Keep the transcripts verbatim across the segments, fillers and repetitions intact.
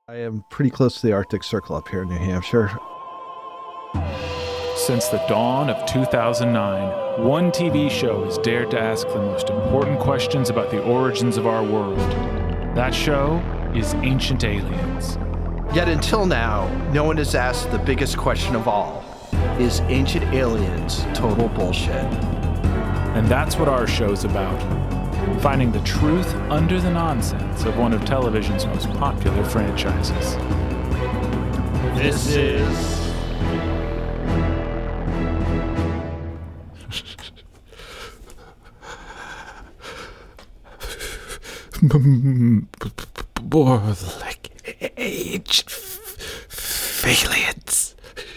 I am pretty close to the Arctic Circle up here in New Hampshire. Since the dawn of two thousand nine, one T V show has dared to ask the most important questions about the origins of our world. That show is Ancient Aliens. Yet until now, no one has asked the biggest question of all. Is Ancient Aliens total bullshit? And that's what our show's about. Finding the truth under the nonsense of one of television's most popular franchises. This is... More like ancient aliens.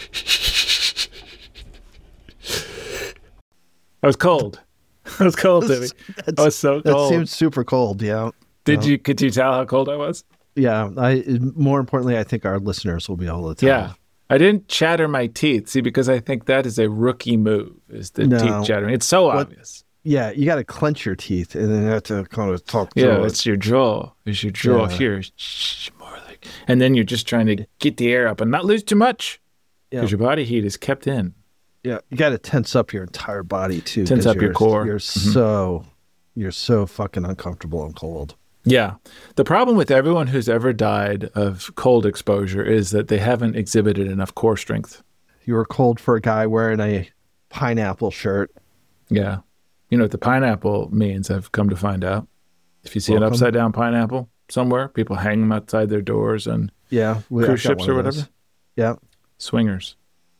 I was cold. I was cold, Timmy. I was so cold. That seems super cold, yeah. Did yeah. you, could you tell how cold I was? Yeah. I. More importantly, I think our listeners will be able to tell. Yeah. I didn't chatter my teeth, see, because I think that is a rookie move, is the No. teeth chattering. It's so What- obvious. Yeah, you got to clench your teeth and then you have to kind of talk Yeah, through it's your jaw. It's your jaw Yeah. here. Shh, more like, and then you're just trying to get the air up and not lose too much Yeah. because your body heat is kept in. Yeah, you got to tense up your entire body too. Tense 'cause up your you're- core. You're Mhm. so, you're so fucking uncomfortable and cold. Yeah. The problem with everyone who's ever died of cold exposure is that they haven't exhibited enough core strength. You were cold for a guy wearing a pineapple shirt. Yeah. You know what the pineapple means, I've come to find out. If you see Welcome. an upside down pineapple somewhere, people hang them outside their doors on Yeah, we, cruise I've got ships one or of those. whatever. Yeah. Swingers.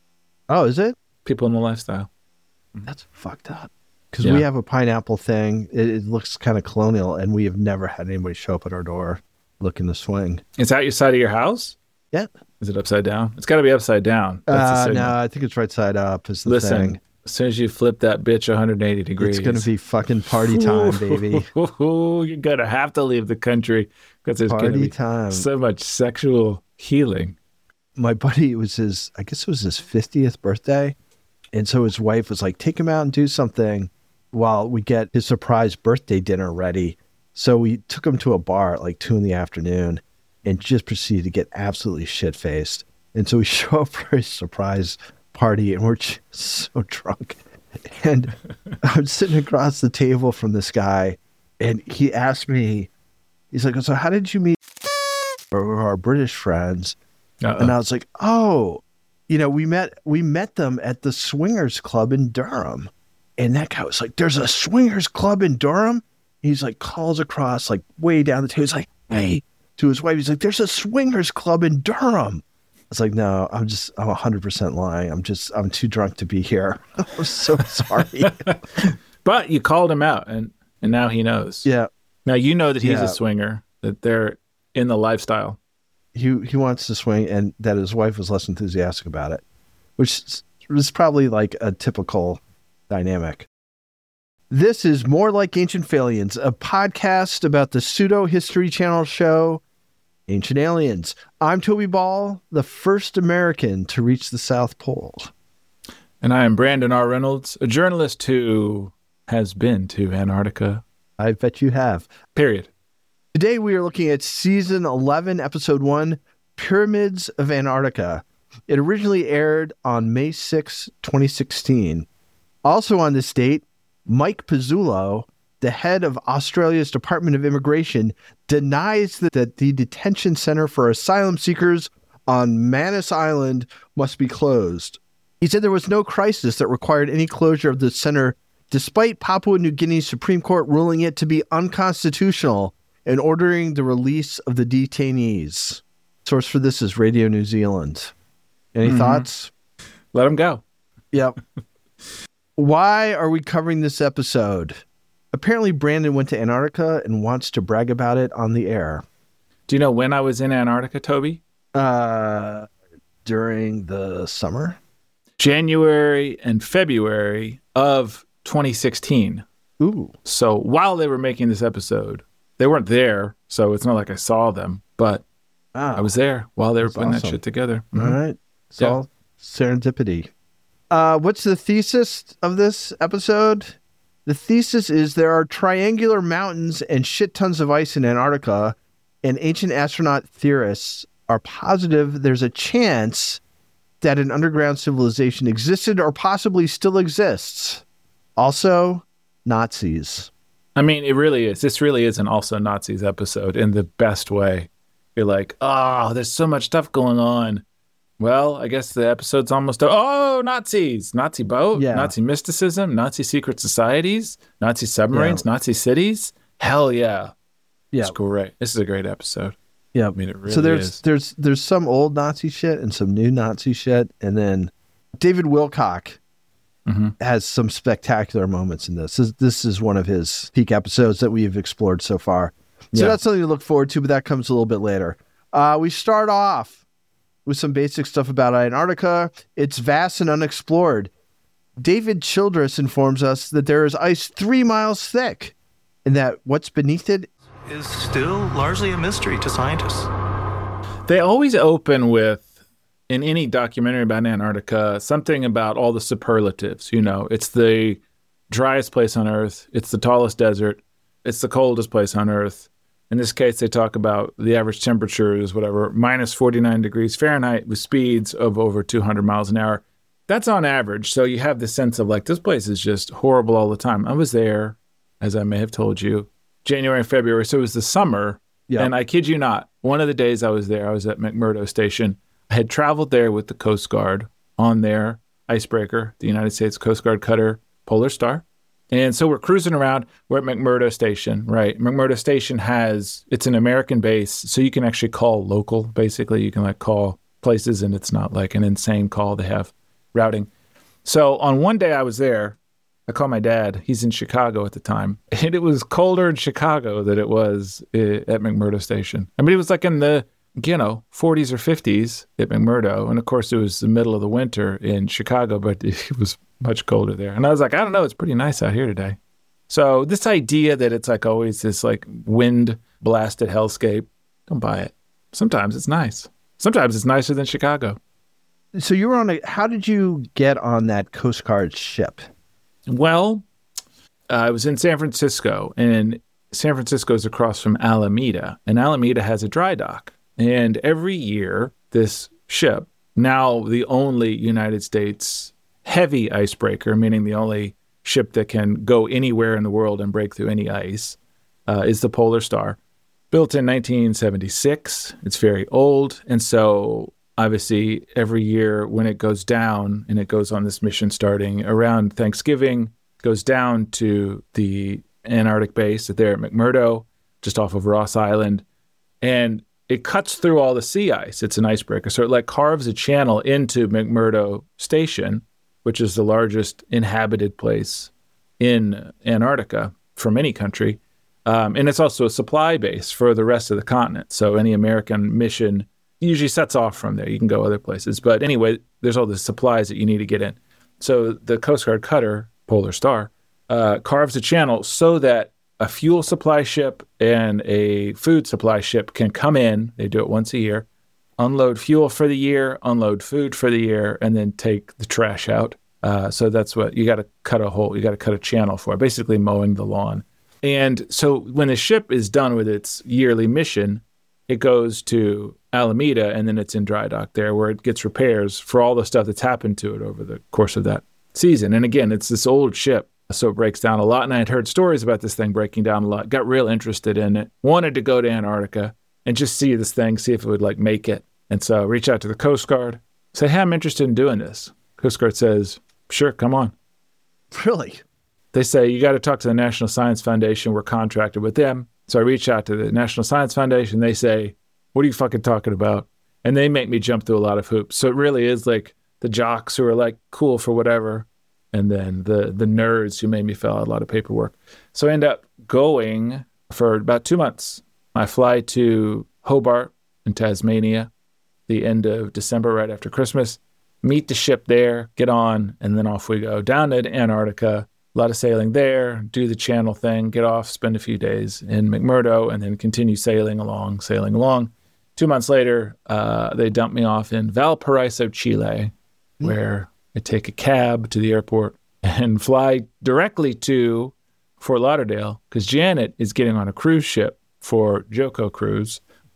Oh, is it? People in the lifestyle. That's fucked up. Because Yeah. we have a pineapple thing. It, it looks kind of colonial, and we have never had anybody show up at our door looking to swing. Is that your side of your house? Yeah. Is it upside down? It's got to be upside down. That's the Uh, signal. no, I think it's right side up. Is the Listen, thing. as soon as you flip that bitch one hundred eighty degrees, It's gonna be fucking party time, baby. You're gonna have to leave the country because there's gonna Party be time. so much sexual healing. My buddy, it was his, I guess it was his fiftieth birthday. And so his wife was like, take him out and do something while we get his surprise birthday dinner ready. So we took him to a bar at like two in the afternoon and just proceeded to get absolutely shit-faced. And so we show up for his surprise party and we're just so drunk. And I'm sitting across the table from this guy and he asked me, he's like, so how did you meet our, our British friends? Uh-oh. And I was like, oh, you know, we met we met them at the Swingers Club in Durham. And that guy was like, there's a Swingers Club in Durham? He's like, calls across, like way down the table. He's like, hey, to his wife, he's like, there's a Swingers Club in Durham. I was like, no, I'm just, I'm one hundred percent lying. I'm just, I'm too drunk to be here. I'm so sorry. But you called him out, and and now he knows. Yeah. Now you know that he's Yeah. a swinger, that they're in the lifestyle. He, he wants to swing and that his wife was less enthusiastic about it, which was probably like a typical dynamic. This is More Like Ancient Aliens, a podcast about the pseudo History Channel show Ancient Aliens. I'm Toby Ball, the first American to reach the South Pole. And I am Brandon R. Reynolds, a journalist who has been to Antarctica. I bet you have. Period. Today we are looking at season eleven, episode one, Pyramids of Antarctica. It originally aired on May sixth, twenty sixteen. Also on this date, Mike Pizzullo, the head of Australia's Department of Immigration, denies that, that the detention center for asylum seekers on Manus Island must be closed. He said there was no crisis that required any closure of the center, despite Papua New Guinea's Supreme Court ruling it to be unconstitutional and ordering the release of the detainees. Source for this is Radio New Zealand. Any Mhm. thoughts? Let him go. Yep. Why are we covering this episode? Apparently, Brandon went to Antarctica and wants to brag about it on the air. Do you know when I was in Antarctica, Toby? Uh, during the summer? January and February of twenty sixteen. Ooh. So while they were making this episode, they weren't there, so it's not like I saw them, but Wow. I was there while they were That's putting awesome. that shit together. All Mhm. right. It's all serendipity. Uh, what's the thesis of this episode? The thesis is there are triangular mountains and shit tons of ice in Antarctica, and ancient astronaut theorists are positive there's a chance that an underground civilization existed or possibly still exists. Also, Nazis. I mean, it really is. This really is an Also Nazis episode in the best way. You're like, oh, there's so much stuff going on. Well, I guess the episode's almost over. Oh, Nazis, Nazi boat, Yeah. Nazi mysticism, Nazi secret societies, Nazi submarines, Yeah. Nazi cities. Hell yeah. Yeah. It's great. This is a great episode. Yeah. I mean, it really so there's is. there's there's some old Nazi shit and some new Nazi shit, and then David Wilcock Mhm. has some spectacular moments in this. This, this is one of his peak episodes that we've explored so far. So Yeah. that's something to look forward to, but that comes a little bit later. Uh, we start off with some basic stuff about Antarctica. It's vast and unexplored. David Childress informs us that there is ice three miles thick, and that what's beneath it is still largely a mystery to scientists. They always open with, in any documentary about Antarctica, something about all the superlatives. You know, it's the driest place on Earth. It's the tallest desert. It's the coldest place on Earth. In this case, they talk about the average temperature is whatever, minus forty-nine degrees Fahrenheit with speeds of over two hundred miles an hour. That's on average. So you have the sense of like, this place is just horrible all the time. I was there, as I may have told you, January and February. So it was the summer. Yeah. And I kid you not, one of the days I was there, I was at McMurdo Station. I had traveled there with the Coast Guard on their icebreaker, the United States Coast Guard cutter Polar Star. And so we're cruising around. We're at McMurdo Station, right? McMurdo Station has, it's an American base, so you can actually call local, basically. You can like call places, and it's not like an insane call. They have routing. So on one day I was there, I called my dad. He's in Chicago at the time. And it was colder in Chicago than it was uh, at McMurdo Station. I mean, it was like in the, you know, forties or fifties at McMurdo. And of course, it was the middle of the winter in Chicago, but it was much colder there. And I was like, I don't know, it's pretty nice out here today. So this idea that it's like always this like wind blasted hellscape, don't buy it. Sometimes it's nice. Sometimes it's nicer than Chicago. So you were on a, how did you get on that Coast Guard ship? Well, uh, I was in San Francisco, and San Francisco is across from Alameda, and Alameda has a dry dock. And every year, this ship, now the only United States heavy icebreaker, meaning the only ship that can go anywhere in the world and break through any ice, uh, is the Polar Star. Built in nineteen seventy-six. It's very old. And so obviously every year when it goes down, and it goes on this mission starting around Thanksgiving, goes down to the Antarctic base there at McMurdo, just off of Ross Island. And it cuts through all the sea ice. It's an icebreaker. So it like carves a channel into McMurdo Station, which is the largest inhabited place in Antarctica from any country. Um, and it's also a supply base for the rest of the continent. So any American mission usually sets off from there. You can go other places. But anyway, there's all the supplies that you need to get in. So the Coast Guard cutter, Polar Star, uh, carves a channel so that a fuel supply ship and a food supply ship can come in. They do it once a year, unload fuel for the year, unload food for the year, and then take the trash out. Uh, so that's what you got to cut a hole. You got to cut a channel for, basically mowing the lawn. And so when the ship is done with its yearly mission, it goes to Alameda, and then it's in dry dock there where it gets repairs for all the stuff that's happened to it over the course of that season. And again, it's this old ship, so it breaks down a lot. And I had heard stories about this thing breaking down a lot, got real interested in it, wanted to go to Antarctica and just see this thing, see if it would like make it. And so reach out to the Coast Guard, say, hey, I'm interested in doing this. Coast Guard says, sure, come on. Really? They say, you got to talk to the National Science Foundation. We're contracted with them. So I reach out to the National Science Foundation. They say, what are you fucking talking about? And they make me jump through a lot of hoops. So it really is like the jocks who are like cool for whatever, and then the the nerds who made me fill out a lot of paperwork. So I end up going for about two months. I fly to Hobart in Tasmania, the end of December, right after Christmas, meet the ship there, get on, and then off we go down to Antarctica. A lot of sailing there, do the channel thing, get off, spend a few days in McMurdo, and then continue sailing along, sailing along. Two months later, uh, they dump me off in Valparaiso, Chile, where I take a cab to the airport and fly directly to Fort Lauderdale because Janet is getting on a cruise ship for Joko Cruise.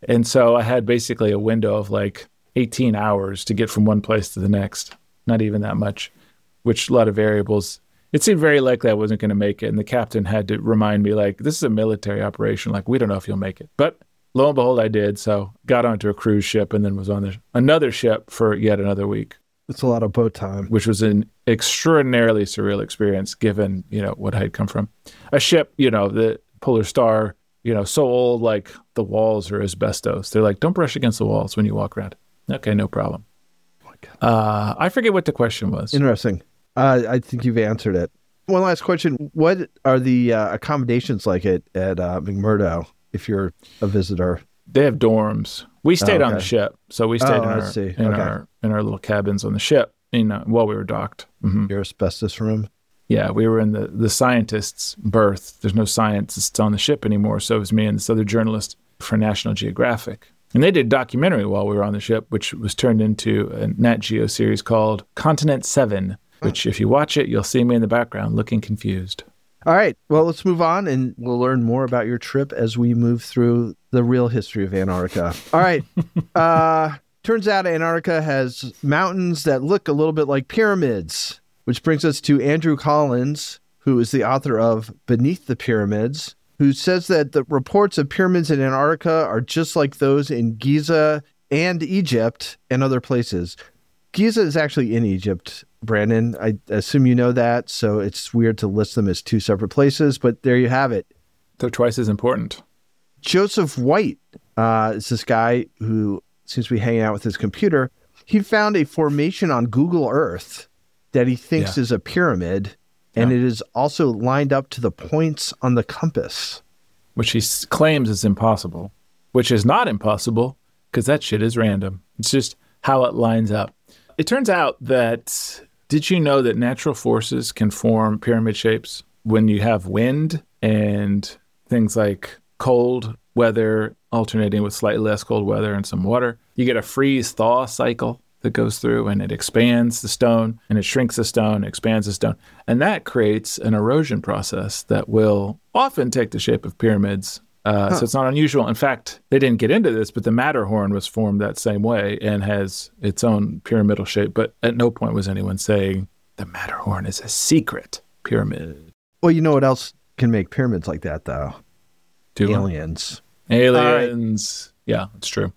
And so I had basically a window of like eighteen hours to get from one place to the next. Not even that much, which a lot of variables. It seemed very likely I wasn't going to make it. And the captain had to remind me, like, this is a military operation. Like, we don't know if you'll make it. But lo and behold, I did. So got onto a cruise ship and then was on the, another ship for yet another week. It's a lot of boat time. Which was an extraordinarily surreal experience given, you know, what I had come from. A ship, you know, the Polar Star, you know, so old, like the walls are asbestos. They're like, don't brush against the walls when you walk around. Okay, no problem. Oh my God. Uh, I forget what the question was. Interesting. Uh, I think you've answered it. One last question. What are the uh, accommodations like at, at uh, McMurdo if you're a visitor? They have dorms. We stayed oh, okay. on the ship. So we stayed oh, in, our, in, okay. our, in our little cabins on the ship you know, while we were docked. Mm-hmm. Your asbestos room? Yeah, we were in the, the scientist's berth. There's no scientists on the ship anymore. So it was me and this other journalist for National Geographic. And they did a documentary while we were on the ship, which was turned into a Nat Geo series called Continent seven. Which, if you watch it, you'll see me in the background looking confused. All right. Well, let's move on, and we'll learn more about your trip as we move through the real history of Antarctica. All right. uh, turns out Antarctica has mountains that look a little bit like pyramids, which brings us to Andrew Collins, who is the author of Beneath the Pyramids, who says that the reports of pyramids in Antarctica are just like those in Giza and Egypt and other places. Giza is actually in Egypt, Brandon. I assume you know that, so it's weird to list them as two separate places, but there you have it. They're twice as important. Joseph White uh, is this guy who seems to be hanging out with his computer. He found a formation on Google Earth that he thinks yeah. is a pyramid, and yeah. it is also lined up to the points on the compass. Which he s- claims is impossible, which is not impossible, because that shit is random. It's just how it lines up. It turns out that, did you know that natural forces can form pyramid shapes when you have wind and things like cold weather alternating with slightly less cold weather and some water? You get a freeze-thaw cycle that goes through and it expands the stone and it shrinks the stone, expands the stone. And that creates an erosion process that will often take the shape of pyramids. Uh, huh. So it's not unusual. In fact, they didn't get into this, but the Matterhorn was formed that same way and has its own pyramidal shape. But at no point was anyone saying the Matterhorn is a secret pyramid. Well, you know what else can make pyramids like that, though? Do Aliens. Aliens. Right. Yeah, it's true.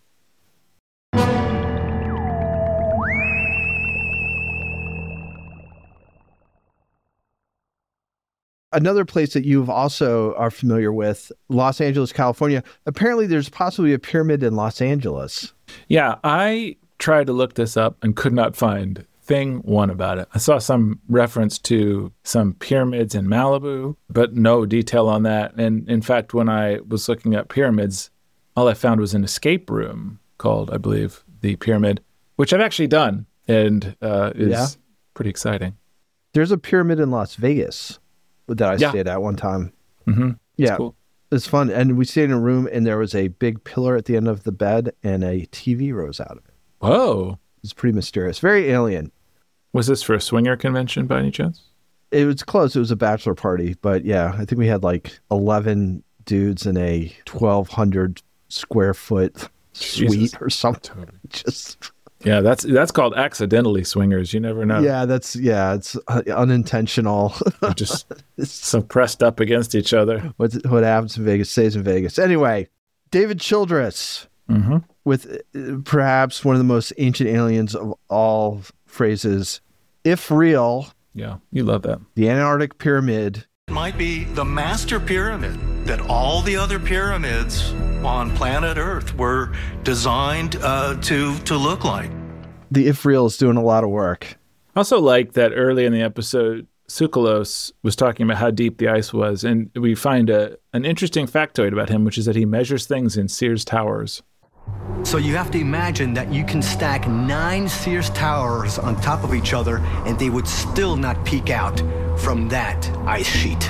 Another place that you also are familiar with, Los Angeles, California. Apparently, there's possibly a pyramid in Los Angeles. Yeah, I tried to look this up and could not find thing one about it. I saw some reference to some pyramids in Malibu, but no detail on that. And in fact, when I was looking up pyramids, all I found was an escape room called, I believe, the Pyramid, which I've actually done and uh, is yeah. pretty exciting. There's a pyramid in Las Vegas that I yeah. stayed at one time. Mm-hmm. Yeah, cool. It's fun. And we stayed in a room and there was a big pillar at the end of the bed and a T V rose out of it. Whoa. It's pretty mysterious. Very alien. Was this for a swinger convention by any chance? It was close. It was a bachelor party. But yeah, I think we had like eleven dudes in a twelve hundred square foot suite Jesus. or something. Just... Yeah, that's that's called accidentally swingers. You never know. Yeah, that's yeah, it's unintentional. Just so pressed up against each other. What what happens in Vegas stays in Vegas. Anyway, David Childress mm-hmm. with perhaps one of the most ancient aliens of all phrases. If real, yeah, you love that. The Antarctic Pyramid might be the master pyramid that all the other pyramids on planet Earth were designed uh, to to look like. The If Real is doing a lot of work. I also like that early in the episode, Tsoukalos was talking about how deep the ice was, and we find a an interesting factoid about him, which is that he measures things in Sears towers. So you have to imagine that you can stack nine Sears towers on top of each other, and they would still not peek out from that ice sheet.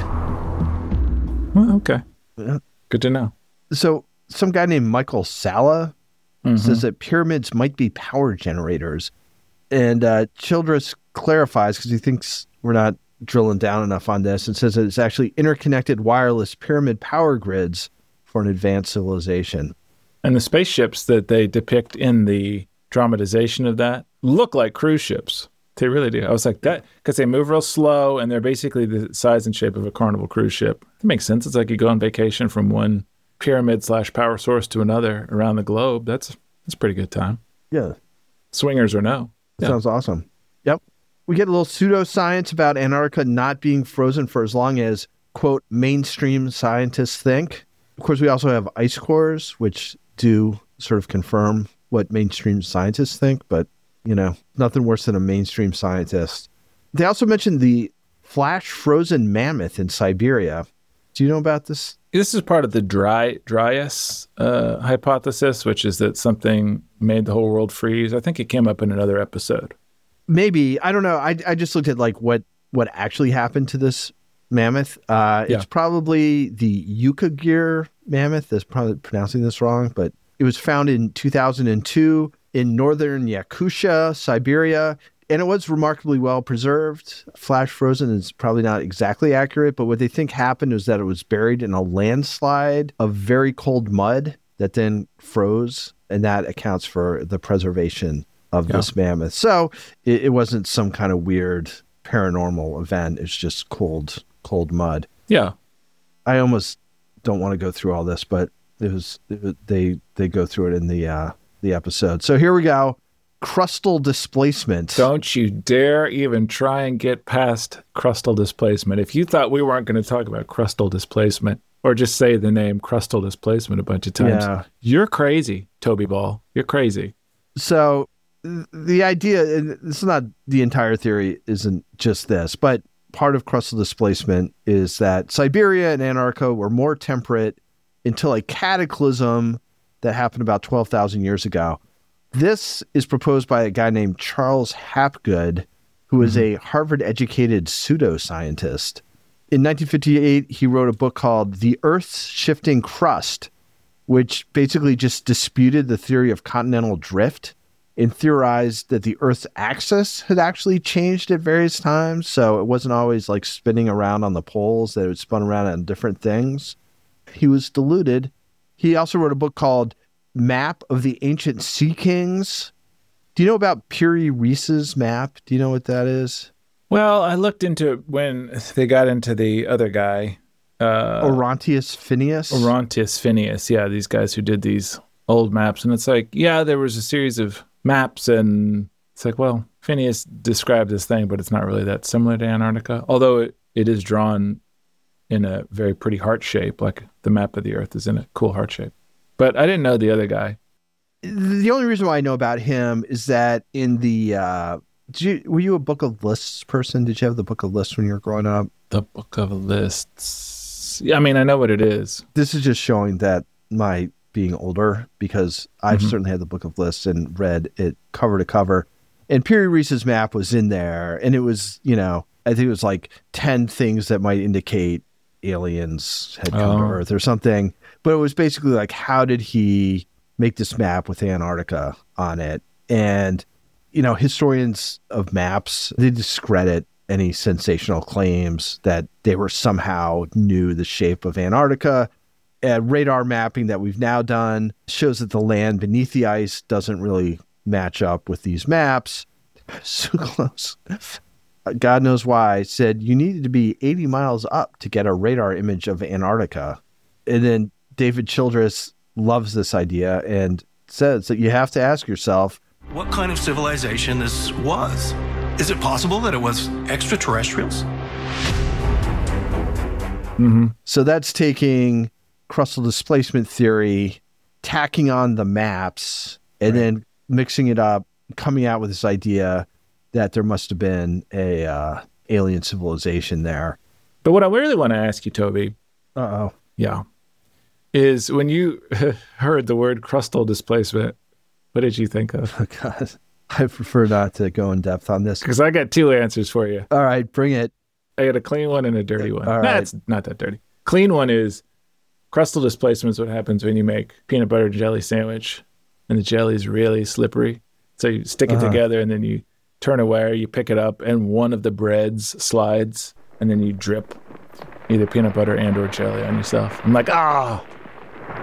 Well, okay. Yeah. Good to know. So some guy named Michael Salla mm-hmm. says that pyramids might be power generators. And uh, Childress clarifies, because he thinks we're not drilling down enough on this, and says that it's actually interconnected wireless pyramid power grids for an advanced civilization. And the spaceships that they depict in the dramatization of that look like cruise ships. They really do. I was like, that, because they move real slow and they're basically the size and shape of a Carnival cruise ship. It makes sense. It's like you go on vacation from one pyramid slash power source to another around the globe. That's that's a pretty good time. Yeah. Swingers or no. That Yeah. sounds awesome. Yep. We get a little pseudoscience about Antarctica not being frozen for as long as, quote, mainstream scientists think. Of course, we also have ice cores, which do sort of confirm what mainstream scientists think, but, you know, nothing worse than a mainstream scientist. They also mentioned the flash frozen mammoth in Siberia. Do you know about this? This is part of the dry dryas uh, hypothesis, which is that something made the whole world freeze. I think it came up in another episode. Maybe. I don't know. I, I just looked at like what, what actually happened to this mammoth. Uh, Yeah. It's probably the Yukagir mammoth. That's probably pronouncing this wrong, but it was found in two thousand two in northern Yakutia, Siberia, and it was remarkably well preserved. Flash frozen is probably not exactly accurate, but what they think happened was that it was buried in a landslide of very cold mud that then froze, and that accounts for the preservation of Yeah. this mammoth. So it, it wasn't some kind of weird paranormal event. It's just cold, cold mud. Yeah. I almost don't want to go through all this, but it was it, they they go through it in the uh, the episode. So here we go. Crustal displacement. Don't you dare even try and get past crustal displacement. If you thought we weren't going to talk about crustal displacement or just say the name crustal displacement a bunch of times, Yeah. you're crazy, Toby Ball. You're crazy. So th- the idea, and this is not the entire theory, isn't just this, but part of crustal displacement is that Siberia and Antarctica were more temperate until a cataclysm that happened about twelve thousand years ago. This is proposed by a guy named Charles Hapgood, who is a Harvard-educated pseudoscientist. In nineteen fifty-eight, he wrote a book called The Earth's Shifting Crust, which basically just disputed the theory of continental drift and theorized that the Earth's axis had actually changed at various times. So it wasn't always like spinning around on the poles, that it would spun around on different things. He was deluded. He also wrote a book called Map of the Ancient Sea Kings. Do you know about Piri Reis's map? Do you know what that is? Well, I looked into it when they got into the other guy, uh, Orontius Phineas? Orontius Phineas. Yeah, these guys who did these old maps. And it's like, yeah, there was a series of maps, and it's like, well, Phineas described this thing, but it's not really that similar to Antarctica, although it, it is drawn in a very pretty heart shape, like the map of the Earth is in a cool heart shape. But I didn't know the other guy. The only reason why I know about him is that in the, uh, did you, were you a Book of Lists person? Did you have the Book of Lists when you were growing up? The Book of Lists. Yeah, I mean, I know what it is. This is just showing that my being older, because I've Mhm. certainly had the Book of Lists and read it cover to cover. And Piri Reis's map was in there, and it was, you know, I think it was like ten things that might indicate aliens had come Oh. to Earth or something. But it was basically like, how did he make this map with Antarctica on it? And, you know, historians of maps, they discredit any sensational claims that they were somehow knew the shape of Antarctica. Uh, radar mapping that we've now done shows that the land beneath the ice doesn't really match up with these maps. So close. God knows why, said you needed to be eighty miles up to get a radar image of Antarctica. And then David Childress loves this idea and says that you have to ask yourself, What kind of civilization this was? Is it possible that it was extraterrestrials? Mm-hmm. so that's taking crustal displacement theory, tacking on the maps, and Right. then mixing it up, coming out with this idea that there must have been a uh, alien civilization there. But what I really want to ask you, Toby, Uh-oh. yeah, is when you heard the word crustal displacement, what did you think of? Oh, God. I prefer not to go in depth on this. Because I got two answers for you. All right, bring it. I got a clean one and a dirty one. All Nah, right. it's not that dirty. Clean one is crustal displacement is what happens when you make peanut butter and jelly sandwich and the jelly is really slippery. So you stick it Uh-huh. together and then you turn away, you pick it up, and one of the breads slides, and then you drip either peanut butter and or jelly on yourself. I'm like, ah,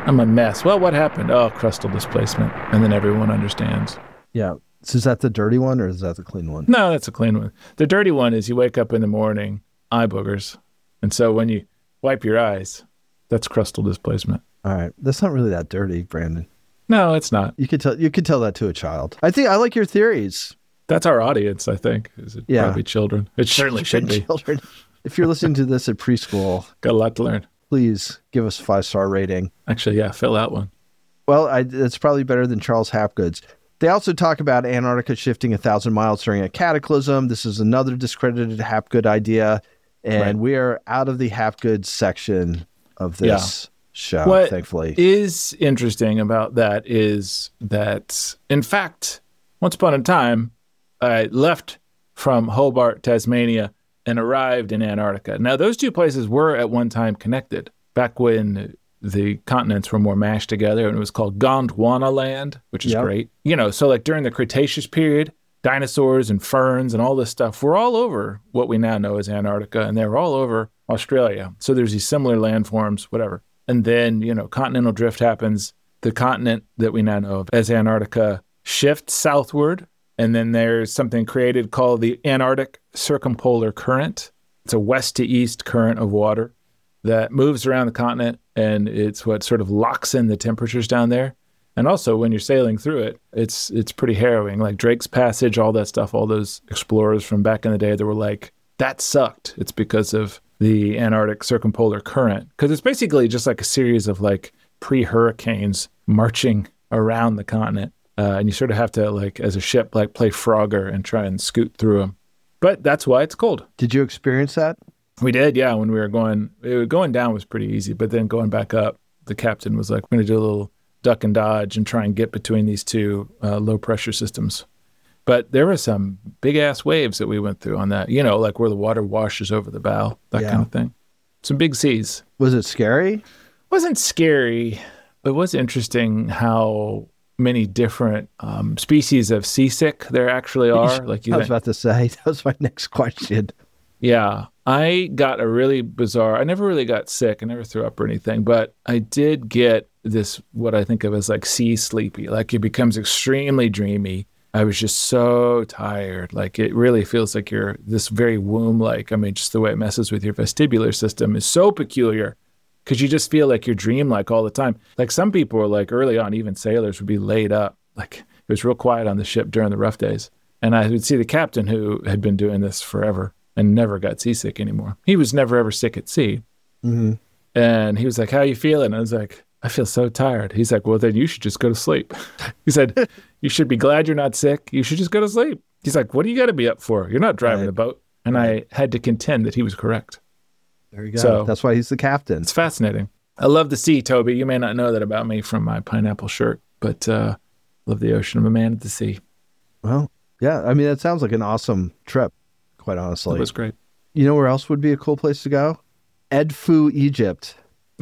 I'm a mess. Well, what happened? Oh, crustal displacement. And then everyone understands. Yeah. So is that the dirty one or is that the clean one? No, that's a clean one. The dirty one is you wake up in the morning, eye boogers. And so when you wipe your eyes, that's crustal displacement. All right. That's not really that dirty, Brandon. No, it's not. You could tell you could tell that to a child. I think I like your theories. That's our audience, I think. Is it Yeah. probably children? It certainly should be. Children. If you're listening to this at preschool, Got a lot to learn. please give us a five-star rating. Actually, yeah, fill out one. Well, I, it's probably better than Charles Hapgood's. They also talk about Antarctica shifting a thousand miles during a cataclysm. This is another discredited Hapgood idea. And Right. we are out of the Hapgood section of this show, What thankfully. is interesting about that is that, in fact, once upon a time, I left from Hobart, Tasmania, and arrived in Antarctica. Now, those two places were at one time connected, back when the continents were more mashed together, and it was called Gondwana land, which is Yep. great. You know, so like during the Cretaceous period, dinosaurs and ferns and all this stuff were all over what we now know as Antarctica, and they were all over Australia. So there's these similar landforms, whatever. And then, you know, continental drift happens. The continent that we now know of as Antarctica shifts southward. And then there's something created called the Antarctic Circumpolar Current. It's a west to east current of water that moves around the continent, and it's what sort of locks in the temperatures down there. And also, when you're sailing through it, it's it's pretty harrowing. Like Drake's Passage, all that stuff, all those explorers from back in the day that were like, that sucked. It's because of the Antarctic Circumpolar Current. Because it's basically just like a series of like pre-hurricanes marching around the continent. Uh, and you sort of have to, like, as a ship, like play Frogger and try and scoot through them. But that's why it's cold. Did you experience that? We did, yeah, when we were going. It, going down was pretty easy, but then going back up, the captain was like, we're going to do a little duck and dodge and try and get between these two uh, low-pressure systems. But there were some big-ass waves that we went through on that, you know, like where the water washes over the bow, that Yeah. kind of thing. Some big seas. Was it scary? Wasn't scary. It was interesting how many different um, species of seasick there actually are. Like you I was think- about to say, that was my next question. Yeah, I got a really bizarre, I never really got sick. I never threw up or anything, but I did get this, what I think of as like sea sleepy. Like it becomes extremely dreamy. I was just so tired. Like it really feels like you're this very womb-like. I mean, just the way it messes with your vestibular system is so peculiar because you just feel like you're dream-like all the time. Like some people were like early on, even sailors would be laid up. Like it was real quiet on the ship during the rough days. And I would see the captain who had been doing this forever and never got seasick anymore. He was never ever sick at sea. Mm-hmm. And he was like, how you feeling? I was like, I feel so tired. He's like, well, then you should just go to sleep. He said, you should be glad you're not sick. You should just go to sleep. He's like, what do you got to be up for? You're not driving Right. the boat. And Right. I had to contend that he was correct. There you go. So- That's why he's the captain. It's fascinating. I love the sea, Toby. You may not know that about me from my pineapple shirt, but uh, love the ocean. I'm a man at the sea. Well, yeah. I mean, that sounds like an awesome trip, quite It honestly. was great. You know where else would be a cool place to go? Edfu, Egypt.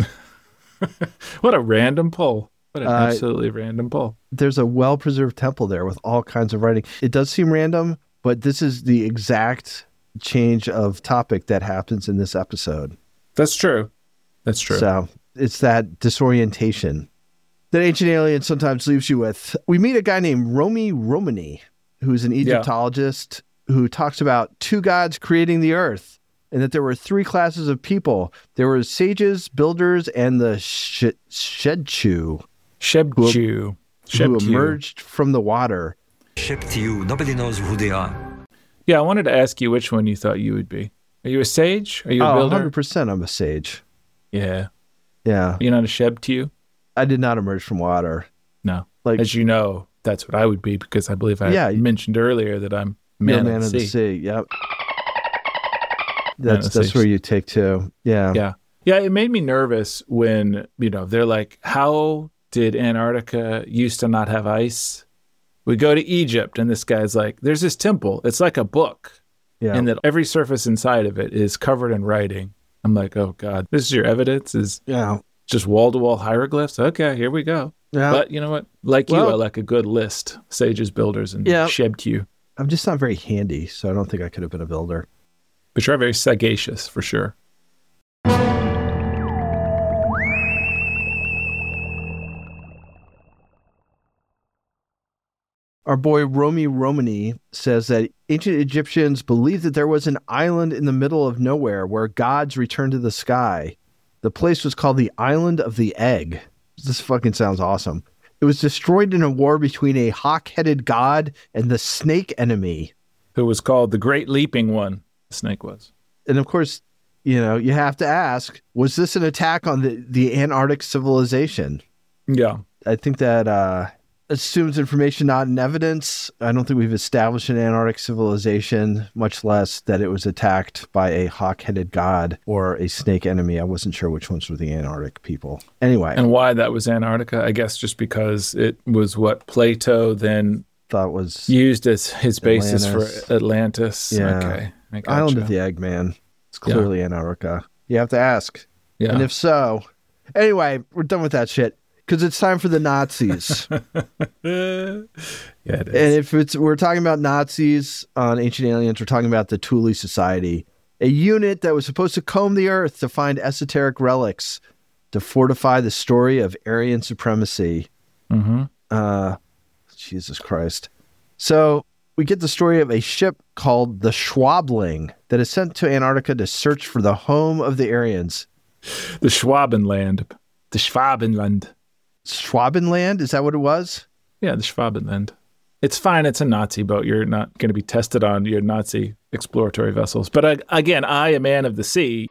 What a random poll. What an Uh, absolutely random poll. There's a well-preserved temple there with all kinds of writing. It does seem random, but this is the exact change of topic that happens in this episode. That's true. That's true. So it's that disorientation that Ancient Aliens sometimes leaves you with. We meet a guy named Romy Romani, who's an Egyptologist who talks about two gods creating the earth and that there were three classes of people. There were sages, builders, and the sh- Shedchu, Shebju. who Shebtu. emerged from the water. Ship to you. Nobody knows who they are. Yeah, I wanted to ask you which one you thought you would be. Are you a sage? Are you a Oh, builder? one hundred percent I'm a sage. Yeah. Yeah. You're not a Shebtu? I did not emerge from water. No. Like, As you know, that's what I would be because I believe I Yeah. mentioned earlier that I'm a you're man, a man of of the the sea. sea. Yep. Man That's of the that's sea. where you take two. Yeah. Yeah. Yeah, it made me nervous when, you know, they're like, how did Antarctica used to not have ice? We go to Egypt and this guy's like, there's this temple. It's like a book. Yeah. And that every surface inside of it is covered in writing. I'm like, oh God, this is your evidence? Is yeah. just wall-to-wall hieroglyphs? Okay, here we go. Yeah. But you know what? Like you, Well- I like a good list. Sages, builders, and Yeah. Shebtu. I'm just not very handy, so I don't think I could have been a builder. But you're very sagacious, for sure. Our boy Romy Romani says that ancient Egyptians believed that there was an island in the middle of nowhere where gods returned to the sky. The place was called the Island of the Egg. This fucking sounds awesome. It was destroyed in a war between a hawk-headed god and the snake enemy. Who was called the Great Leaping One. The snake was. And of course, you know, you have to ask, was this an attack on the, the Antarctic civilization? Yeah. I think that uh, assumes information not in evidence. I don't think we've established an Antarctic civilization, much less that it was attacked by a hawk-headed god or a snake enemy. I wasn't sure which ones were the Antarctic people. Anyway. And why that was Antarctica, I guess just because it was what Plato then thought was used as his basis Atlantis. for Atlantis. Yeah. Okay. I gotcha. Island of the Egg, man. It's clearly yeah. Antarctica. You have to ask. Yeah. And if so, anyway, we're done with that shit because it's time for the Nazis. Yeah, it is. And if it's we're talking about Nazis on Ancient Aliens, we're talking about the Thule Society, a unit that was supposed to comb the earth to find esoteric relics to fortify the story of Aryan supremacy. Mm-hmm. Uh, Jesus Christ. So we get the story of a ship called the Schwabling that is sent to Antarctica to search for the home of the Aryans. The Schwabenland. The Schwabenland. Schwabenland? Is that what it was? Yeah, the Schwabenland. It's fine. It's a Nazi boat. You're not going to be tested on your Nazi exploratory vessels. But uh, again, I, a man of the sea,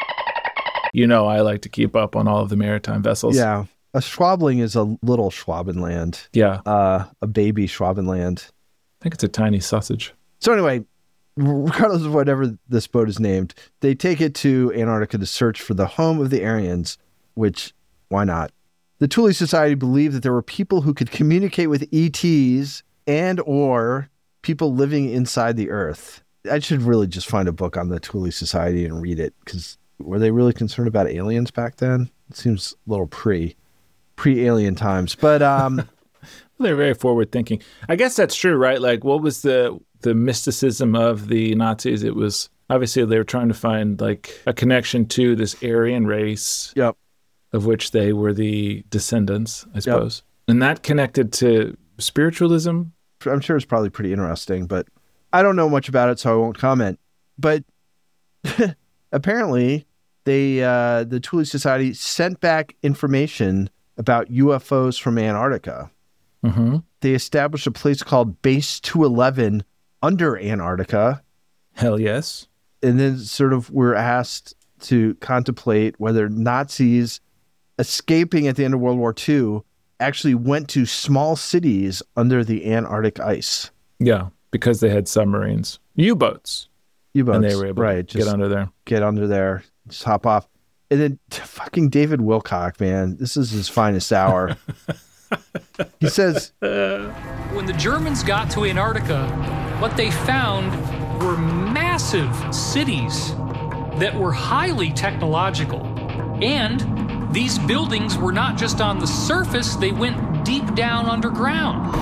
you know I like to keep up on all of the maritime vessels. Yeah. A Schwabling is a little Schwabenland. Yeah. Uh, a baby Schwabenland. I think it's a tiny sausage. So anyway, regardless of whatever this boat is named, they take it to Antarctica to search for the home of the Aryans, which, why not? The Thule Society believed that there were people who could communicate with E Ts and or people living inside the Earth. I should really just find a book on the Thule Society and read it, because were they really concerned about aliens back then? It seems a little pre, pre-alien times. But um, they're very forward thinking. I guess that's true, right? Like, what was the the mysticism of the Nazis? It was obviously they were trying to find like a connection to this Aryan race. Yep. Of which they were the descendants, I suppose. Yep. And that connected to spiritualism. I'm sure it's probably pretty interesting, but I don't know much about it, so I won't comment. But apparently, they uh, the Thule Society sent back information about U F Os from Antarctica. Mm-hmm. They established a place called Base two eleven under Antarctica. Hell yes. And then sort of were asked to contemplate whether Nazis escaping at the end of World War Two actually went to small cities under the Antarctic ice. Yeah, because they had submarines. U-boats. U-boats, and they were able right, to get under there. Get under there, just hop off. And then fucking David Wilcock, man, this is his finest hour. He says, when the Germans got to Antarctica, what they found were massive cities that were highly technological. And these buildings were not just on the surface, they went deep down underground.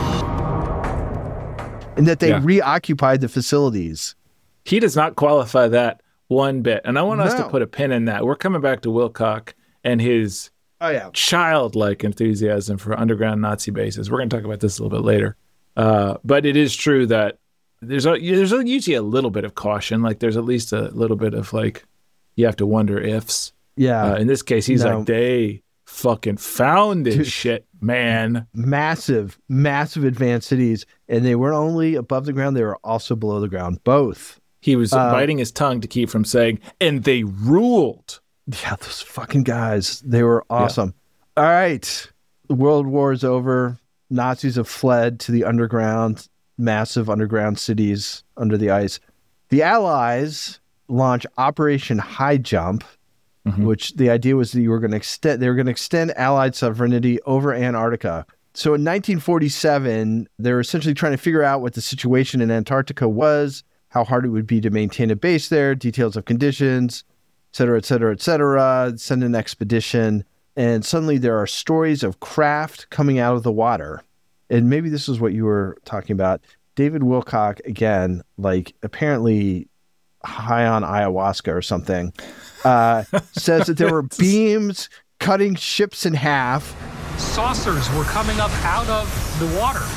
And that they yeah. reoccupied the facilities. He does not qualify that one bit. And I want no. us to put a pin in that. We're coming back to Wilcock and his oh, yeah. childlike enthusiasm for underground Nazi bases. We're going to talk about this a little bit later. Uh, but it is true that there's a, there's a, usually a little bit of caution. Like there's at least a little bit of like, you have to wonder ifs. Yeah. Uh, in this case, he's no. like, they fucking found this Dude, shit, man. Massive, massive advanced cities. And they weren't only above the ground, they were also below the ground. Both. He was uh, biting his tongue to keep from saying, and they ruled. Yeah, those fucking guys. They were awesome. Yeah. All right. The World War is over. Nazis have fled to the underground, massive underground cities under the ice. The Allies launch Operation High Jump, mm-hmm. which the idea was that you were going to extend, they were going to extend Allied sovereignty over Antarctica. So in nineteen forty-seven, they were essentially trying to figure out what the situation in Antarctica was, how hard it would be to maintain a base there, details of conditions, et cetera, et cetera, et cetera, send an expedition. And suddenly there are stories of craft coming out of the water. And maybe this is what you were talking about. David Wilcock, again, like apparently high on ayahuasca or something, uh, says that there were beams cutting ships in half. Saucers were coming up out of the water.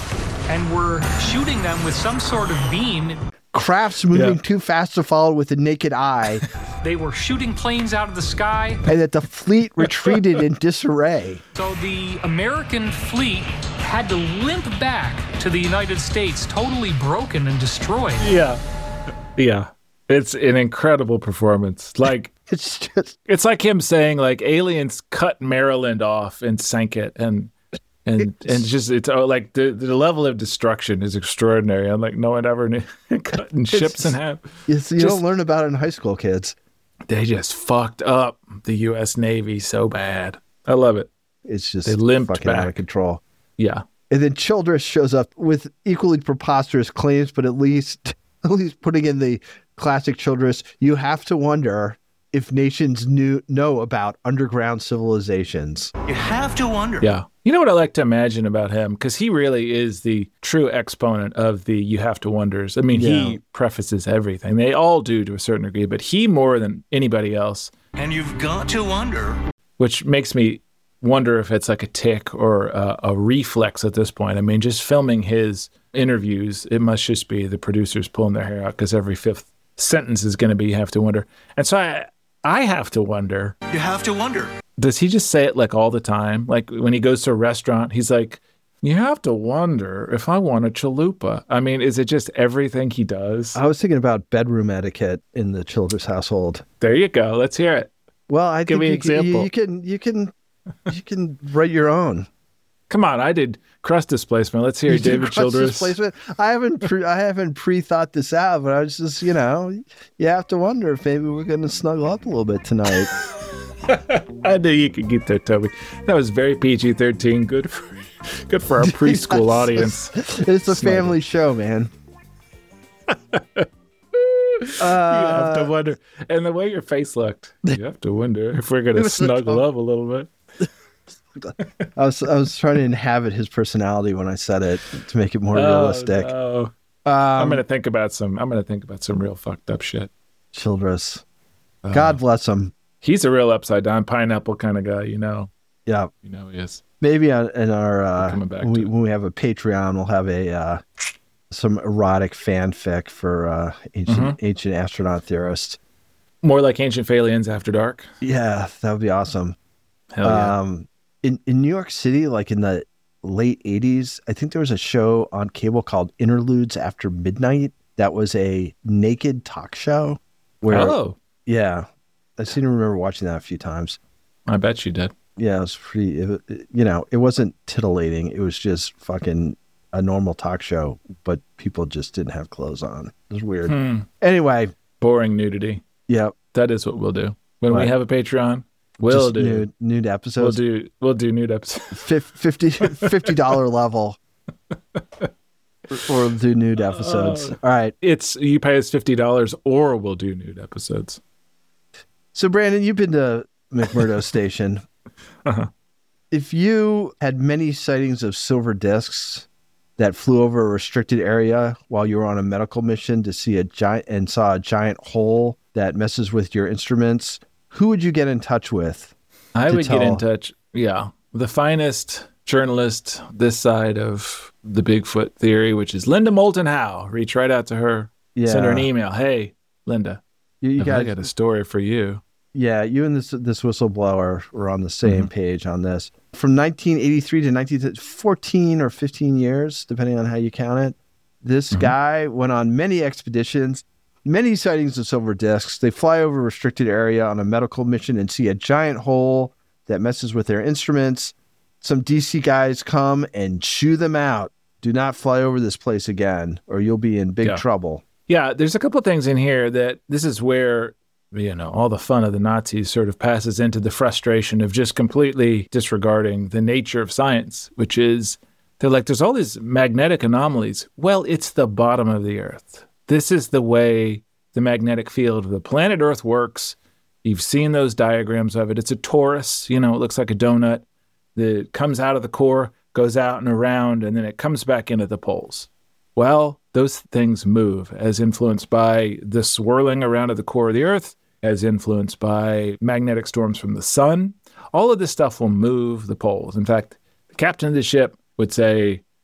and were shooting them with some sort of beam. Crafts moving Yeah. too fast to follow with the naked eye, They were shooting planes out of the sky. and that the fleet retreated in disarray. So the American fleet had to limp back to the United States, totally broken and destroyed. Yeah. Yeah. It's an incredible performance. Like, It's just, it's like him saying, like, aliens cut Maryland off and sank it. And, and, and just, it's oh, like the, the level of destruction is extraordinary. I'm like, no one ever knew cutting ships in half. it's, you Just- don't learn about it in high school, kids. They just fucked up the U S Navy so bad. I love it. It's just They limped fucking out of back. control. Yeah. And then Childress shows up with equally preposterous claims, but at least, at least putting in the classic Childress, you have to wonder if nations knew know about underground civilizations. You have to wonder. Yeah. You know what I like to imagine about him? Because he really is the true exponent of the you have to wonders. I mean, Yeah. he prefaces everything. They all do to a certain degree, but he more than anybody else, And you've got to wonder. which makes me wonder if it's like a tick or a, a reflex at this point. I mean, just filming his interviews, it must just be the producers pulling their hair out because every fifth sentence is going to be you have to wonder. And so I, I have to wonder, You have to wonder. does he just say it like all the time? Like when he goes to a restaurant, he's like, you have to wonder if I want a chalupa. I mean, is it just everything he does? I was thinking about bedroom etiquette in the Childress household. There you go. Let's hear it. Well, I Give think me an you, can- you- example. you can you can you can write your own. Come on, I did crust displacement. Let's hear You did David crust Childress. displacement. I haven't pre, I haven't pre-thought this out, but I was just, you know, you have to wonder if maybe we're going to snuggle up a little bit tonight. I knew you could get there, Toby. That was very P G thirteen. Good for, good for our preschool audience. It's a family show, man. You have to wonder. And the way your face looked, you have to wonder if we're going to snuggle up a little bit. I was I was trying to inhabit his personality when I said it to make it more Oh, realistic. no. Um, I'm going to think about some, I'm going to think about some real fucked up shit. Childress. God bless him. He's a real upside down pineapple kind of guy, you know. Yeah. You know he is. Maybe on, in our uh, coming back when, we, to it. when we have a Patreon, we'll have a uh, some erotic fanfic for uh, ancient Mhm. ancient astronaut theorists. More like Ancient Aliens After Dark. Yeah, that would be awesome. Hell yeah. Um, in in New York City, like in the late eighties, I think there was a show on cable called Interludes After Midnight. That was a naked talk show. Where, oh, yeah, I seem to remember watching that a few times. I bet you did. Yeah, it was pretty. It, it- you know, it wasn't titillating. It was just fucking a normal talk show, but people just didn't have clothes on. It was weird. Hmm. Anyway, Boring nudity. yeah, That is what we'll do. When Right. we have a Patreon, we'll just do. nude, nude We'll episodes. do. We'll do nude episodes. Fif- fifty fifty dollar level, or we'll do nude episodes. Oh. All right. It's you pay us fifty dollars, or we'll do nude episodes. So, Brandon, you've been to McMurdo Station. Uh-huh. If you had many sightings of silver discs that flew over a restricted area while you were on a medical mission to see a giant and saw a giant hole that messes with your instruments, who would you get in touch with? I to would get in tell- touch. Yeah, the finest journalist this side of the Bigfoot theory, which is Linda Moulton Howe. Reach right out to her. Yeah, Send her an email. Hey, Linda, you, you I guys, got a story for you. yeah, you and this this whistleblower were on the same Mhm. page on this. From nineteen eighty-three to nineteen fourteen or fifteen years, depending on how you count it, this Mhm. guy went on many expeditions, many sightings of silver discs. They fly over a restricted area on a medical mission and see a giant hole that messes with their instruments. Some D C guys come and chew them out. Do not fly over this place again, or you'll be in big Yeah. trouble. Yeah, there's a couple of things in here that this is where, you know, all the fun of the Nazis sort of passes into the frustration of just completely disregarding the nature of science, which is they're like, there's all these magnetic anomalies. Well, it's the bottom of the Earth. This is the way the magnetic field of the planet Earth works. You've seen those diagrams of it. It's a torus, you know, it looks like a donut that comes out of the core, goes out and around, and then it comes back into the poles. Well, those things move as influenced by the swirling around of the core of the Earth, as influenced by magnetic storms from the sun. All of this stuff will move the poles. In fact, the captain of the ship would say,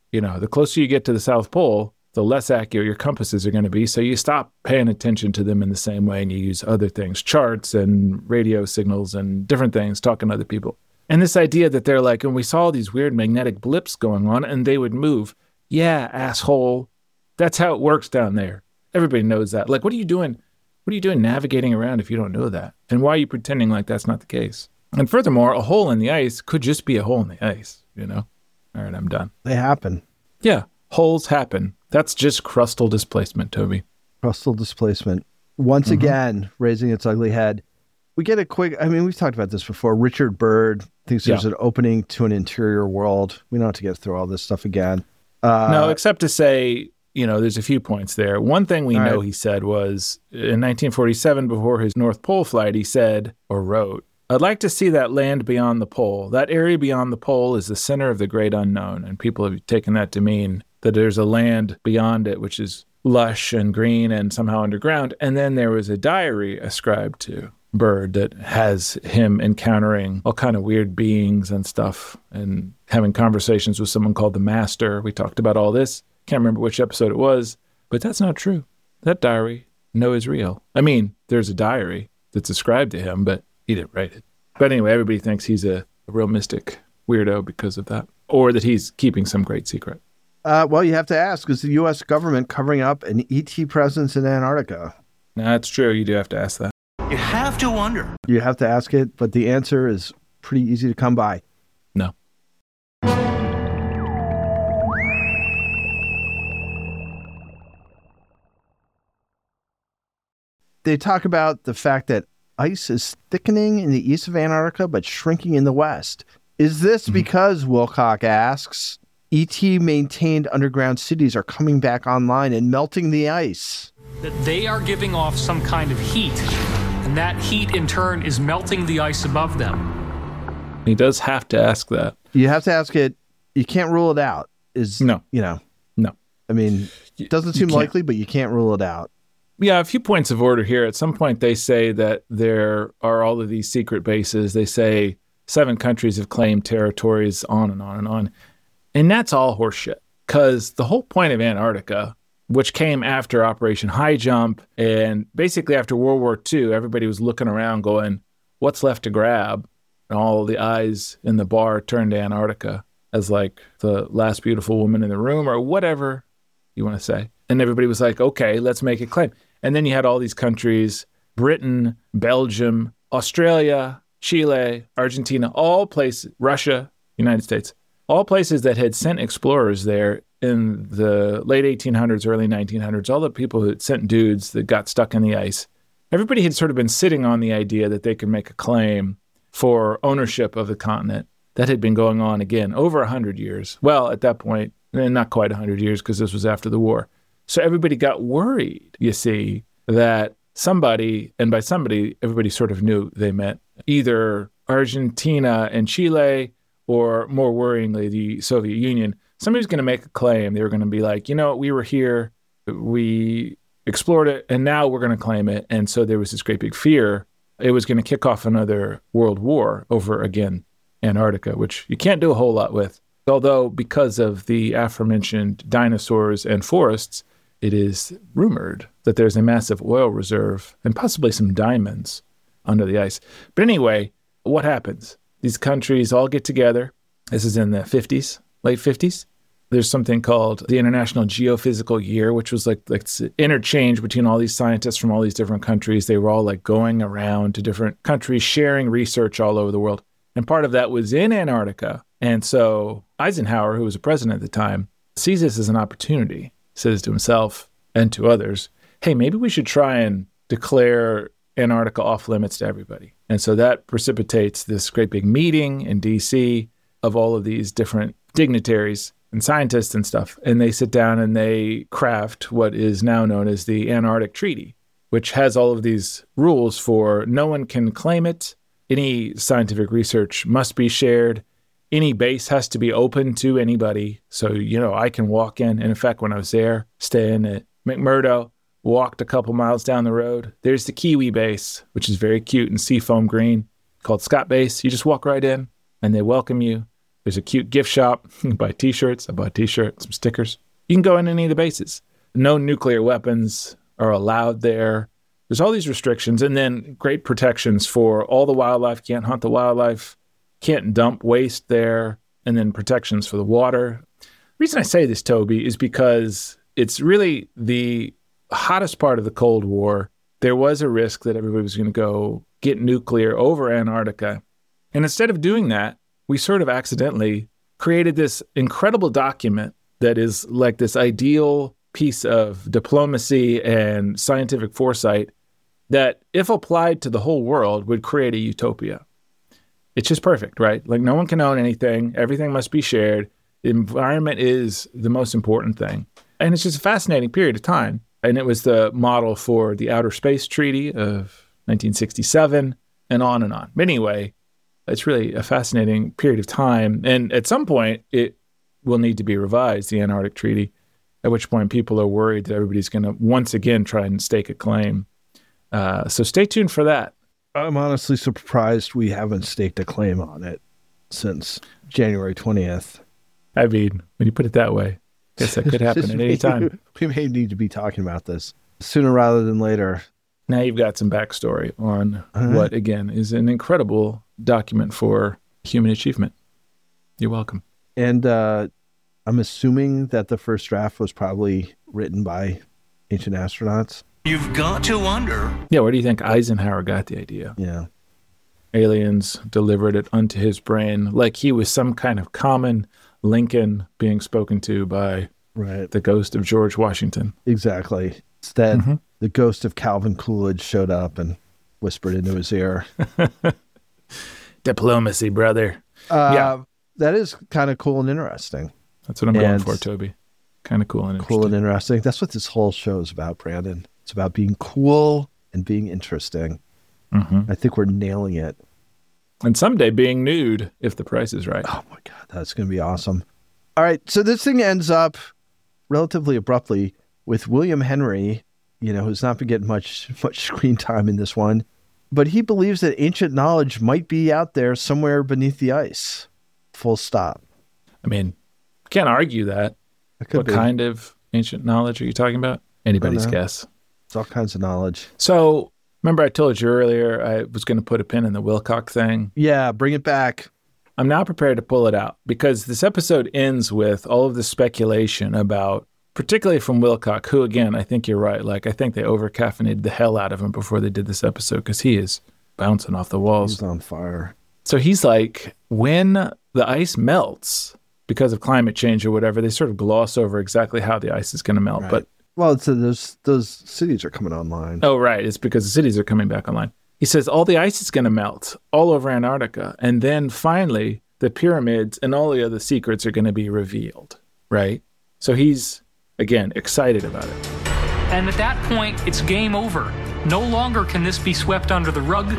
you know, the closer you get to the South Pole, the less accurate your compasses are going to be. So you stop paying attention to them in the same way and you use other things, charts and radio signals and different things, talking to other people. And this idea that they're like, and we saw these weird magnetic blips going on and they would move. Yeah, asshole. That's how it works down there. Everybody knows that. Like, what are you doing? What are you doing navigating around if you don't know that? And why are you pretending like that's not the case? And furthermore, a hole in the ice could just be a hole in the ice, you know? All right, I'm done. They happen. Yeah, holes happen. That's just crustal displacement, Toby. Crustal displacement. Once mm-hmm. again, raising its ugly head. We get a quick, I mean, we've talked about this before. Richard Byrd thinks there's yeah. an opening to an interior world. We don't have to get through all this stuff again. Uh, no, except to say, you know, there's a few points there. One thing we know right. he said was in nineteen forty-seven, before his North Pole flight, he said or wrote, "I'd like to see that land beyond the pole. That area beyond the pole is the center of the great unknown." And people have taken that to mean that there's a land beyond it, which is lush and green and somehow underground. And then there was a diary ascribed to Byrd that has him encountering all kind of weird beings and stuff and having conversations with someone called the Master. We talked about all this. Can't remember which episode it was, but that's not true. That diary, no, is real. I mean, there's a diary that's ascribed to him, but he didn't write it. But anyway, everybody thinks he's a, a real mystic weirdo because of that, or that he's keeping some great secret. Uh, well, you have to ask, is the U S government covering up an E T presence in Antarctica? No, that's true. You do have to ask that. You have to wonder. You have to ask it, but the answer is pretty easy to come by. No. They talk about the fact that ice is thickening in the east of Antarctica, but shrinking in the west. Is this mm-hmm. because, Wilcock asks, E T maintained underground cities are coming back online and melting the ice? That they are giving off some kind of heat, and that heat in turn is melting the ice above them. He does have to ask that. You have to ask it. You can't rule it out. Is no, you know, no. I mean, it doesn't seem likely, but you can't rule it out. Yeah, a few points of order here. At some point, they say that there are all of these secret bases. They say seven countries have claimed territories, on and on and on. And that's all horseshit. Because the whole point of Antarctica, which came after Operation High Jump, and basically after World War Two, everybody was looking around going, what's left to grab? And all the eyes in the bar turned to Antarctica as like the last beautiful woman in the room, or whatever you want to say. And everybody was like, okay, let's make a claim. And then you had all these countries, Britain, Belgium, Australia, Chile, Argentina, all places, Russia, United States, all places that had sent explorers there in the late eighteen hundreds, early nineteen hundreds, all the people who sent dudes that got stuck in the ice. Everybody had sort of been sitting on the idea that they could make a claim for ownership of the continent. That had been going on, again, over one hundred years. Well, at that point, not quite one hundred years, because this was after the war. So everybody got worried, you see, that somebody, and by somebody, everybody sort of knew they meant either Argentina and Chile, or more worryingly, the Soviet Union. Somebody's going to make a claim. They were going to be like, you know, we were here, we explored it, and now we're going to claim it. And so there was this great big fear. It was going to kick off another world war over, again, Antarctica, which you can't do a whole lot with. Although, because of the aforementioned dinosaurs and forests, it is rumored that there's a massive oil reserve and possibly some diamonds under the ice. But anyway, what happens? These countries all get together. This is in the fifties, late fifties. There's something called the International Geophysical Year, which was like, like interchange between all these scientists from all these different countries. They were all like going around to different countries, sharing research all over the world. And part of that was in Antarctica. And so Eisenhower, who was the president at the time, sees this as an opportunity, says to himself and to others, hey, maybe we should try and declare Antarctica off limits to everybody. And so that precipitates this great big meeting in D C of all of these different dignitaries and scientists and stuff. And they sit down and they craft what is now known as the Antarctic Treaty, which has all of these rules for no one can claim it. Any scientific research must be shared. Any base has to be open to anybody. So, you know, I can walk in. And in fact, when I was there, staying at McMurdo, walked a couple miles down the road. There's the Kiwi base, which is very cute and seafoam green, called Scott Base. You just walk right in and they welcome you. There's a cute gift shop. You can buy t-shirts. I bought a t-shirt, some stickers. You can go in any of the bases. No nuclear weapons are allowed there. There's all these restrictions, and then great protections for all the wildlife. Can't hunt the wildlife, can't dump waste there, and then protections for the water. The reason I say this, Toby, is because it's really the hottest part of the Cold War. There was a risk that everybody was going to go get nuclear over Antarctica. And instead of doing that, we sort of accidentally created this incredible document that is like this ideal piece of diplomacy and scientific foresight that, if applied to the whole world, would create a utopia. It's just perfect, right? Like, no one can own anything. Everything must be shared. The environment is the most important thing. And it's just a fascinating period of time. And it was the model for the Outer Space Treaty of nineteen sixty-seven, and on and on. But anyway, it's really a fascinating period of time. And at some point, it will need to be revised, the Antarctic Treaty, at which point people are worried that everybody's going to once again try and stake a claim. Uh, so stay tuned for that. I'm honestly surprised we haven't staked a claim on it since January twentieth. I mean, when you put it that way, I guess that could happen at any time. We may need to be talking about this sooner rather than later. Now you've got some backstory on Uh-huh. what, again, is an incredible document for human achievement. You're welcome. And uh, I'm assuming that the first draft was probably written by ancient astronauts. You've got to wonder. Yeah, where do you think Eisenhower got the idea? Yeah. Aliens delivered it unto his brain like he was some kind of common Lincoln being spoken to by Right. the ghost of George Washington. Exactly. Instead, Mm-hmm. the ghost of Calvin Coolidge showed up and whispered into his ear. Diplomacy, brother. Uh, Yeah. That is kind of cool and interesting. That's what I'm going And- for, Toby. Kind of cool and interesting. Cool and interesting. That's what this whole show is about, Brandon. It's about being cool and being interesting. Mm-hmm. I think we're nailing it. And someday being nude, if the price is right. Oh my God, that's going to be awesome. All right. So this thing ends up relatively abruptly with William Henry, you know, who's not been getting much, much screen time in this one, but he believes that ancient knowledge might be out there somewhere beneath the ice. Full stop. I mean, can't argue that. It could What be. kind of ancient knowledge are you talking about? Anybody's know. guess. It's all kinds of knowledge. So, remember I told you earlier I was going to put a pin in the Wilcock thing? Yeah, bring it back. I'm now prepared to pull it out because this episode ends with all of the speculation about, particularly from Wilcock, who, again, I think you're right. Like, I think they over-caffeinated the hell out of him before they did this episode because he is bouncing off the walls. He's on fire. So he's like, when the ice melts because of climate change or whatever, they sort of gloss over exactly how the ice is going to melt. Right. But, Well, it's uh, those those cities are coming online. oh, right. It's because the cities are coming back online. He says all the ice is going to melt all over Antarctica. And then finally, the pyramids and all the other secrets are going to be revealed, right? So he's, again, excited about it. And at that point, it's game over. No longer can this be swept under the rug.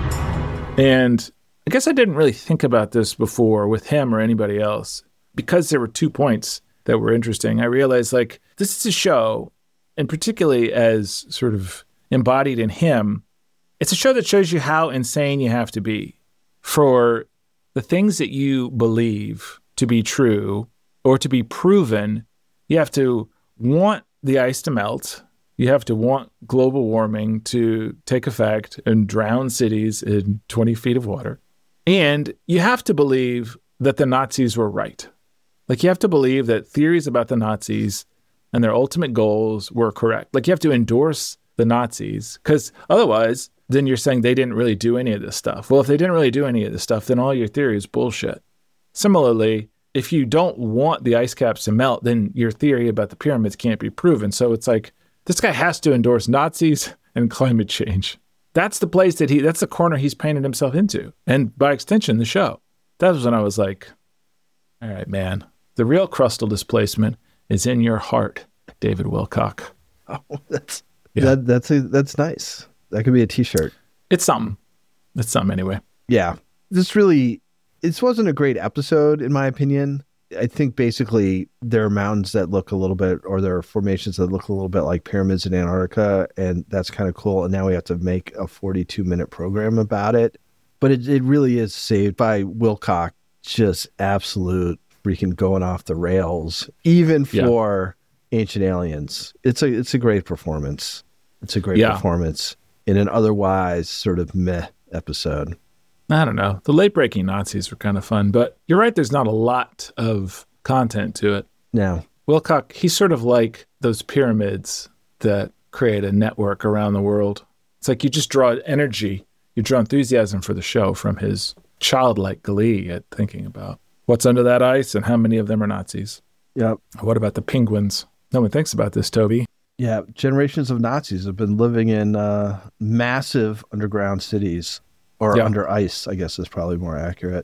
And I guess I didn't really think about this before with him or anybody else. Because there were two points that were interesting, I realized, like, this is a show, and particularly as sort of embodied in him, it's a show that shows you how insane you have to be for the things that you believe to be true or to be proven. You have to want the ice to melt. You have to want global warming to take effect and drown cities in twenty feet of water. And you have to believe that the Nazis were right. Like, you have to believe that theories about the Nazis and their ultimate goals were correct. Like, you have to endorse the Nazis, because otherwise, then you're saying they didn't really do any of this stuff. Well, if they didn't really do any of this stuff, then all your theory is bullshit. Similarly, if you don't want the ice caps to melt, then your theory about the pyramids can't be proven. So it's like, this guy has to endorse Nazis and climate change. That's the place that he, that's the corner he's painted himself into. And by extension, the show. That was when I was like, all right, man, the real crustal displacement is in your heart, David Wilcock. Oh, that's Yeah. that, that's a, that's nice. That could be a T-shirt. It's something. It's something anyway. Yeah, this really, this wasn't a great episode in my opinion. I think basically there are mountains that look a little bit, or there are formations that look a little bit like pyramids in Antarctica, and that's kind of cool. And now we have to make a forty-two minute program about it. But it, it really is saved by Wilcock just absolute freaking going off the rails, even for yeah. Ancient Aliens. It's a it's a great performance. It's a great yeah. performance in an otherwise sort of meh episode. I don't know. The late breaking Nazis were kind of fun, but you're right. There's not a lot of content to it. No. Wilcock, he's sort of like those pyramids that create a network around the world. It's like you just draw energy, you draw enthusiasm for the show from his childlike glee at thinking about what's under that ice and how many of them are Nazis. Yep. What about the penguins? No one thinks about this, Toby. Yeah, generations of Nazis have been living in uh, massive underground cities, or yeah. under ice, I guess is probably more accurate.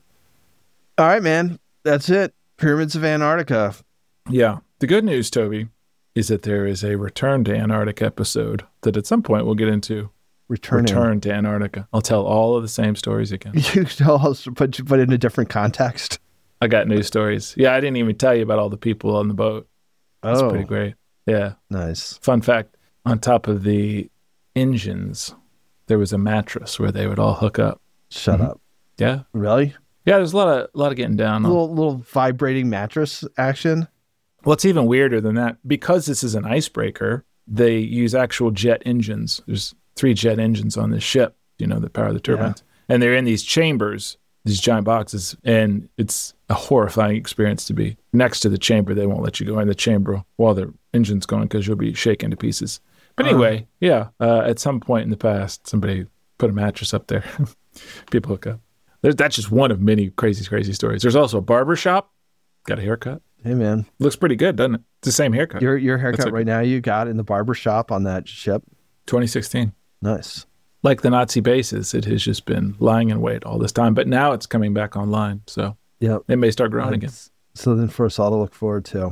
All right, man. That's it. Pyramids of Antarctica. Yeah. The good news, Toby, is that there is a Return to Antarctica episode that at some point we'll get into. Return, Return to Antarctica. I'll tell all of the same stories again. You tell us, but, but in a different context. I got new stories. Yeah, I didn't even tell you about all the people on the boat. That's oh. pretty great. Yeah. Nice. Fun fact, on top of the engines, there was a mattress where they would all hook up. Shut mm-hmm. up. Yeah. Really? Yeah, there's a lot of a lot of getting down. A little, little vibrating mattress action. Well, it's even weirder than that. Because this is an icebreaker, they use actual jet engines. There's three jet engines on this ship, you know, that power the turbines. Yeah. And they're in these chambers, these giant boxes, and it's a horrifying experience to be next to the chamber. They won't let you go in the chamber while the engine's going because you'll be shaken to pieces. But anyway, uh, yeah, uh, at some point in the past, somebody put a mattress up there. People hook up. There's, that's just one of many crazy, crazy stories. There's also a barber shop. Got a haircut. Hey, man. Looks pretty good, doesn't it? It's the same haircut. Your your haircut right now you got in the barber shop on that ship? twenty sixteen. Nice. Like the Nazi bases, it has just been lying in wait all this time. But now it's coming back online, so yep. it may start growing That's, again. So then for us all to look forward to.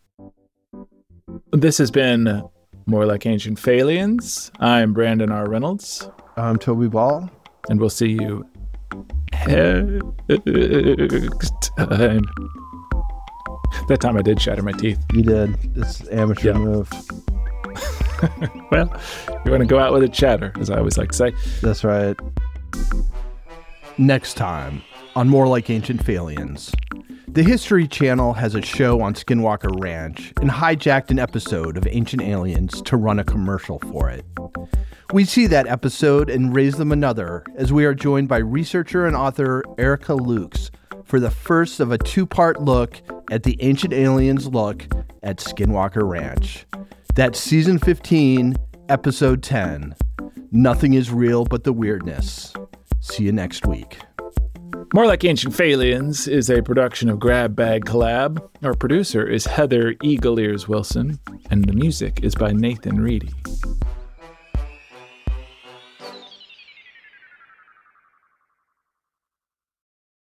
This has been More Like Ancient Phalians. I'm Brandon R. Reynolds. I'm Toby Ball. And we'll see you next time. That time I did shatter my teeth. You did. It's an amateur yeah. move. Well, you want to go out with a chatter, as I always like to say. That's right. Next time on More Like Ancient Phalians. The History Channel has a show on Skinwalker Ranch and hijacked an episode of Ancient Aliens to run a commercial for it. We see that episode and raise them another as we are joined by researcher and author Erica Lukes for the first of a two-part look at the Ancient Aliens look at Skinwalker Ranch. That's season fifteen, episode ten. Nothing is real but the weirdness. See you next week. More Like Ancient Phalians is a production of Grab Bag Collab. Our producer is Heather Eagle Ears Wilson, and the music is by Nathan Reedy.